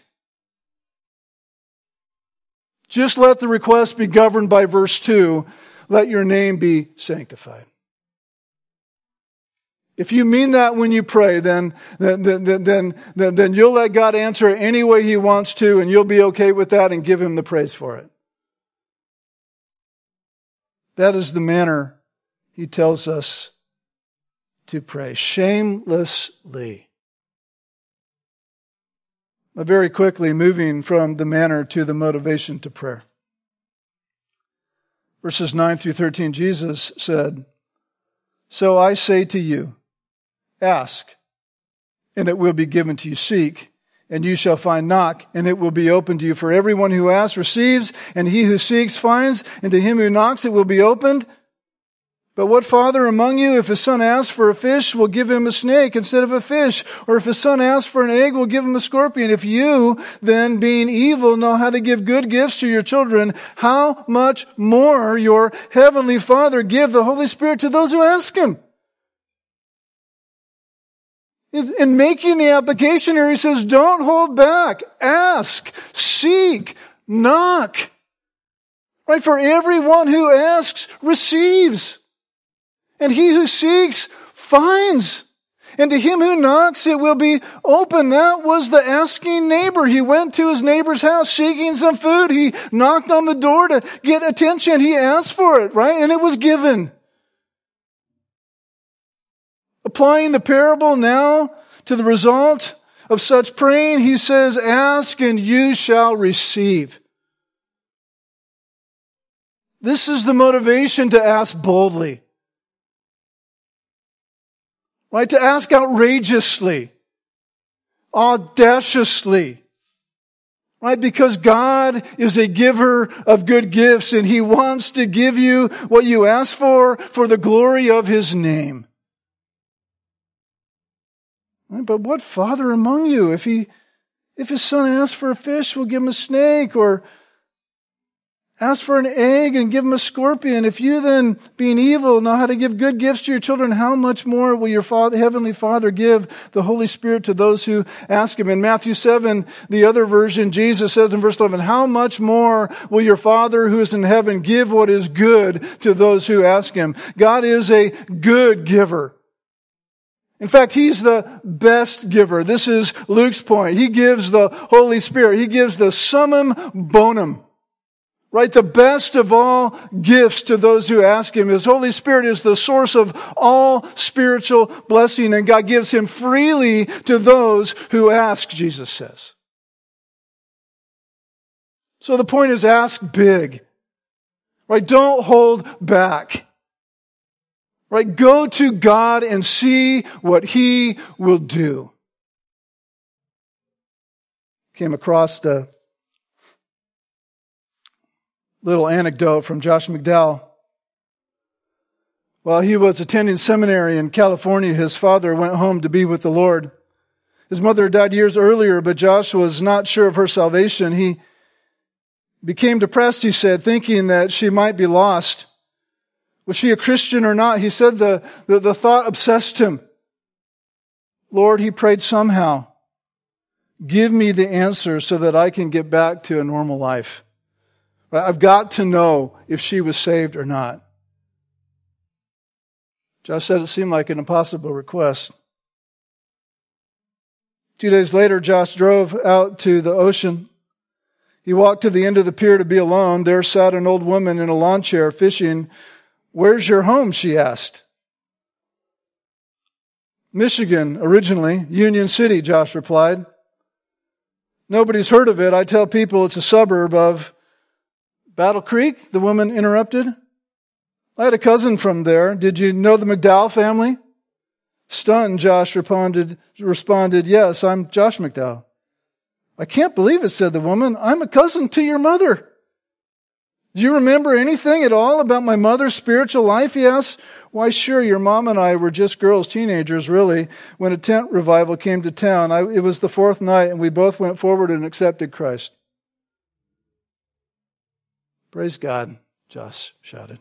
Just let the request be governed by verse two. Let your name be sanctified. If you mean that when you pray, then, then, then, then, then, then you'll let God answer it any way He wants to, and you'll be okay with that and give Him the praise for it. That is the manner He tells us to pray, shamelessly. But very quickly, moving from the manner to the motivation to prayer. Verses nine through thirteen, Jesus said, So I say to you, ask, and it will be given to you. Seek, and you shall find. Knock, and it will be opened to you. For everyone who asks receives, and he who seeks finds, and to him who knocks it will be opened. But what father among you, if his son asks for a fish, will give him a snake instead of a fish? Or if his son asks for an egg, will give him a scorpion? If you, then, being evil, know how to give good gifts to your children, how much more your heavenly Father give the Holy Spirit to those who ask him? In making the application here, he says, don't hold back. Ask, seek, knock. Right? For everyone who asks receives. And he who seeks finds. And to him who knocks, it will be open. That was the asking neighbor. He went to his neighbor's house seeking some food. He knocked on the door to get attention. He asked for it, right? And it was given. Applying the parable now to the result of such praying, he says, ask and you shall receive. This is the motivation to ask boldly. Right? To ask outrageously, audaciously. Right? Because God is a giver of good gifts and he wants to give you what you ask for for the glory of his name. Right? But what father among you, if he, if his son asks for a fish, will give him a snake, or ask for an egg and give him a scorpion? If you then, being evil, know how to give good gifts to your children, how much more will your Father, Heavenly Father give the Holy Spirit to those who ask him? In Matthew seven, the other version, Jesus says in verse eleven, how much more will your Father who is in heaven give what is good to those who ask him? God is a good giver. In fact, he's the best giver. This is Luke's point. He gives the Holy Spirit. He gives the summum bonum. Right? The best of all gifts to those who ask him. His Holy Spirit is the source of all spiritual blessing, and God gives him freely to those who ask, Jesus says. So the point is, ask big. Right? Don't hold back. Right? Go to God and see what he will do. Came across the little anecdote from Josh McDowell. While he was attending seminary in California, his father went home to be with the Lord. His mother died years earlier, but Josh was not sure of her salvation. He became depressed, he said, thinking that she might be lost. Was she a Christian or not? He said the, the, the thought obsessed him. Lord, he prayed, somehow, give me the answer so that I can get back to a normal life. I've got to know if she was saved or not. Josh said it seemed like an impossible request. Two days later, Josh drove out to the ocean. He walked to the end of the pier to be alone. There sat an old woman in a lawn chair fishing. Where's your home? She asked. Michigan, originally. Union City, Josh replied. Nobody's heard of it. I tell people it's a suburb of Battle Creek, the woman interrupted. I had a cousin from there. Did you know the McDowell family? Stunned, Josh responded, responded, yes, I'm Josh McDowell. I can't believe it, said the woman. I'm a cousin to your mother. Do you remember anything at all about my mother's spiritual life? He asked. Why, sure, your mom and I were just girls, teenagers, really, when a tent revival came to town. I, it was the fourth night, and we both went forward and accepted Christ. Praise God, Josh shouted.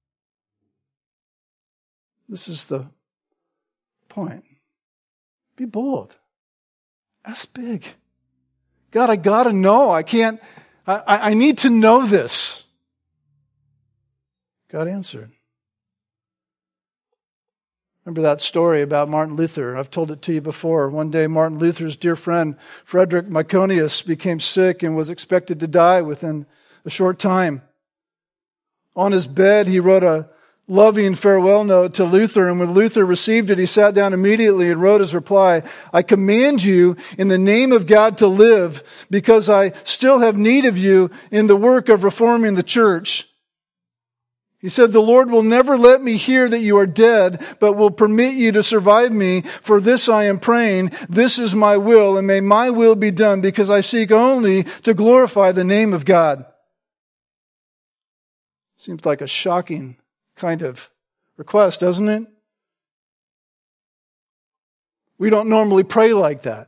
This is the point. Be bold. Ask big. God, I gotta know. I can't, I, I need to know this. God answered. Remember that story about Martin Luther? I've told it to you before. One day, Martin Luther's dear friend, Frederick Myconius, became sick and was expected to die within a short time. On his bed, he wrote a loving farewell note to Luther, and when Luther received it, he sat down immediately and wrote his reply, I command you in the name of God to live, because I still have need of you in the work of reforming the church. He said, the Lord will never let me hear that you are dead, but will permit you to survive me. For this I am praying. This is my will, and may my will be done, because I seek only to glorify the name of God. Seems like a shocking kind of request, doesn't it? We don't normally pray like that.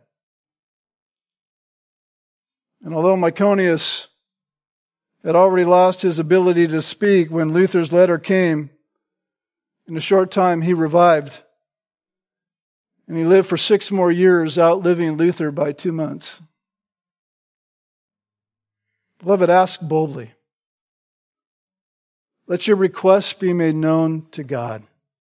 And although Myconius had already lost his ability to speak when Luther's letter came, in a short time he revived. And he lived for six more years, outliving Luther by two months. Beloved, ask boldly. Let your requests be made known to God.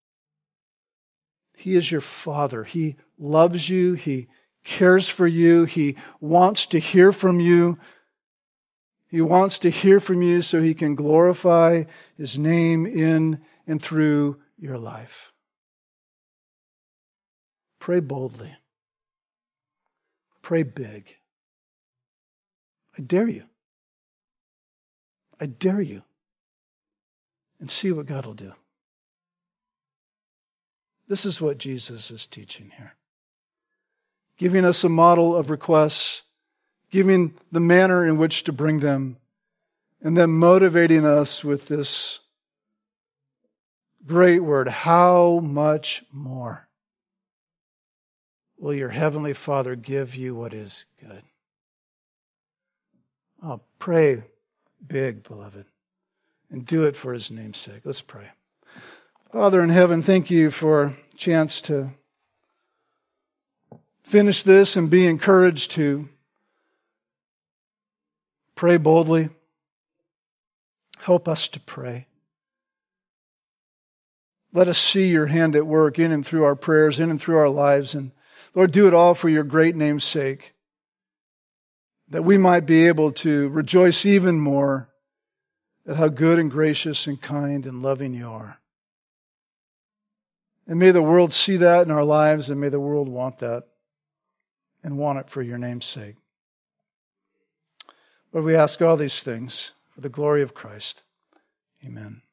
He is your Father. He loves you. He cares for you. He wants to hear from you. He wants to hear from you so He can glorify His name in and through your life. Pray boldly. Pray big. I dare you. I dare you. And see what God will do. This is what Jesus is teaching here. Giving us a model of requests, giving the manner in which to bring them, and then motivating us with this great word, how much more will your Heavenly Father give you what is good? Oh, pray big, beloved, and do it for His name's sake. Let's pray. Father in heaven, thank you for a chance to finish this and be encouraged to pray boldly. Help us to pray. Let us see your hand at work in and through our prayers, in and through our lives. And Lord, do it all for your great name's sake, that we might be able to rejoice even more at how good and gracious and kind and loving you are. And may the world see that in our lives, and may the world want that and want it for your name's sake. Lord, we ask all these things for the glory of Christ. Amen.